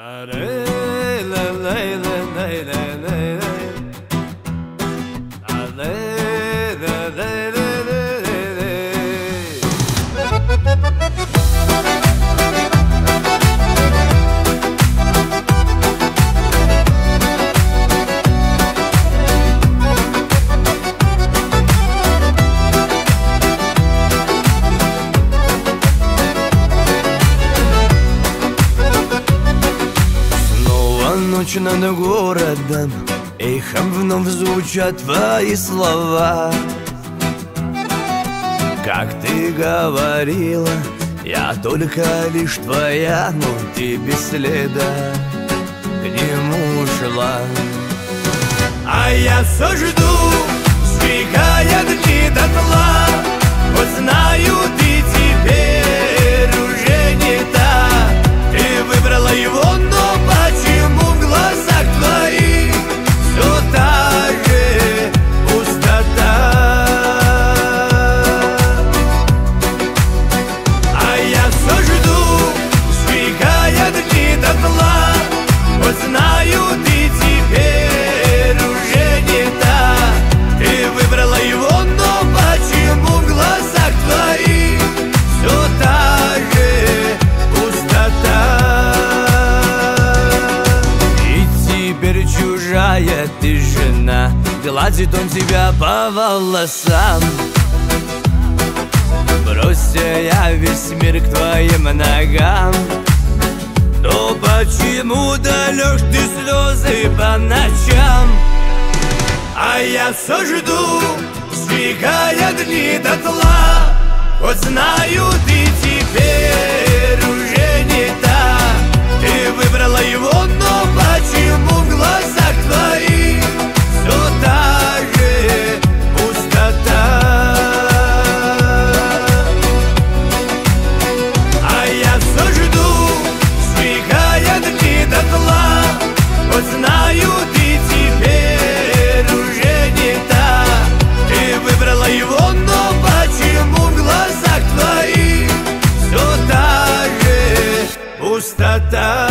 Ночь над городом, эхом вновь звучат твои слова. Как ты говорила, я только лишь твоя, но ты без следа к нему ушла. А я все жду, сжигая дни дотла. Вот знаю, ты теперь уже не та. Ты выбрала его, но почему в глазах твоих все та же пустота? А я все жду, сжигая дни дотла. Вот знаю, ты теперь уже не та. Ты выбрала его, но почему в глазах твоих все та же пустота? Чужая ты жена, гладит он тебя по волосам. Бросься я весь мир к твоим ногам. Но почему долешь ты слезы по ночам? А я все жду, сжигая дни дотла. Вот знаю, ты теперь уже не та. Ты выбрала его, но почему в глазах твоих все та же пустота? А я все жду, сжигая дни дотла. Вот знаю, ты теперь уже не та. Ты выбрала его, но почему в глазах твоих все та же пустота?